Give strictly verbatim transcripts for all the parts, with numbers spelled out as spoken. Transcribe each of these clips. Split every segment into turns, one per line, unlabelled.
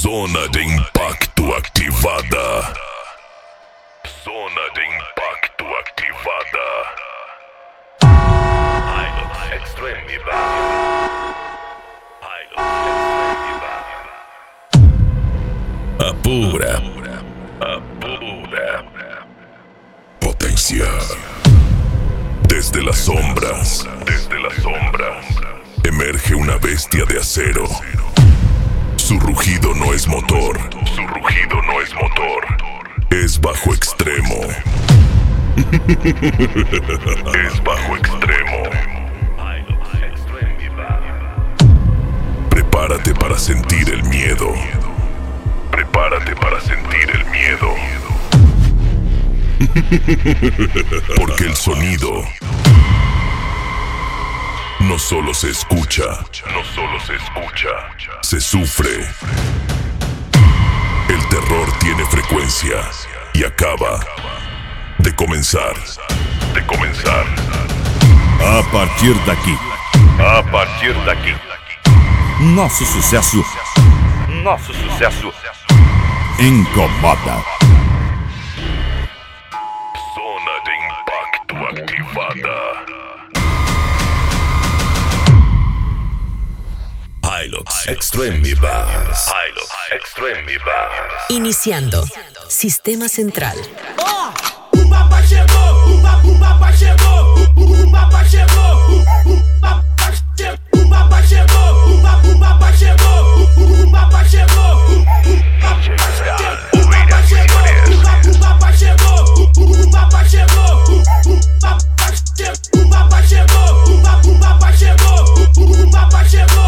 Zona de impacto activada. Zona de impacto activada. Hilux Extreme Bar. Hilux Extreme Bar. Apura. Apura. Potencia. Desde las sombras. Desde las sombras. Emerge una bestia de acero. Su rugido no es motor. Su rugido no es motor. Es bajo extremo. Es bajo extremo. Prepárate para sentir el miedo. Prepárate para sentir el miedo. Porque el sonido no solo se escucha, no solo se escucha, se sufre. El terror tiene frecuencia y acaba de comenzar, de comenzar.
A partir daqui,
a partir daqui,
nosso sucesso,
nosso sucesso
incomoda.
Zona de impacto activada. Hilux Extreme Bar. Hilux Extreme Bar.
Iniciando. Sistema central.
Oh, o papai chegou, o papai, o papai chegou, o papai chegou, o papai chegou, o papai chegou, o papai, o papai chegou, o papai chegou, o papai chegou, o papai chegou, o papai chegou, o papai chegou, o papai chegou, o papai chegou, o papai chegou, o papai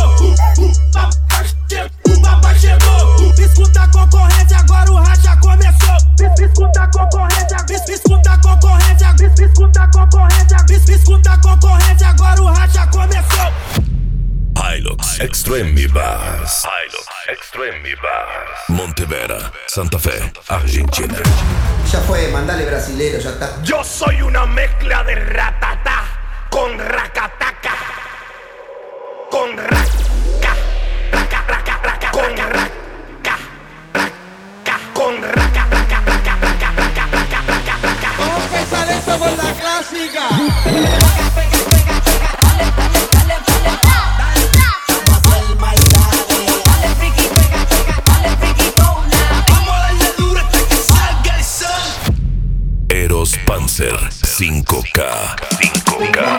chegou. Escuta a concorrência, agora o racha começou. Escuta a concorrência, escuta a concorrência, escuta a concorrência, escuta a concorrência, agora o racha começou.
Hilux Extreme Bar. Hilux Extreme Bar. Montevera, Santa Fe, Argentina.
Ya fue, mandale brasilero, ya está.
Yo soy una mezcla de ratatá con racataca. Con raca, raca, raca, raca, con raca, raca, con raca, raca, raca, raca, raca, raca, raca, raca.
Vamos a empezar esto con la clásica.
Eros Panzer cinco K. cinco K.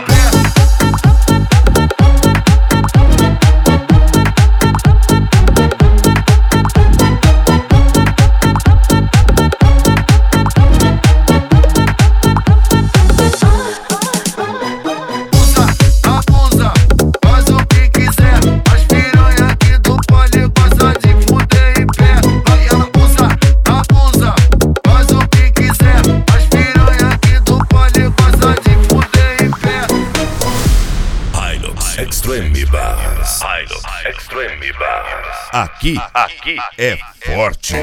Extreme Bars. Hilux Extreme Bars.
Aqui,
Aqui
é forte.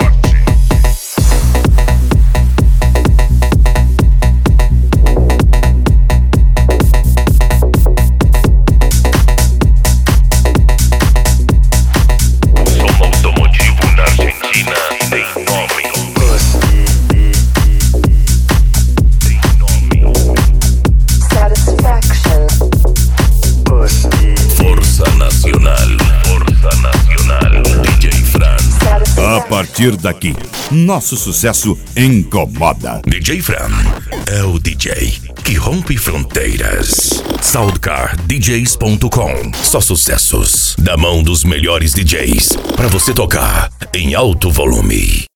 Som automotivo na Argentina tem nome. Tem nome.
Satisfaction.
Força Nacional. Força Nacional. D J Fran.
A partir daqui, nosso sucesso incomoda.
D J Fran é o D J que rompe fronteiras. Soundcar D Js ponto com. Só sucessos da mão dos melhores D Js pra você tocar em alto volume.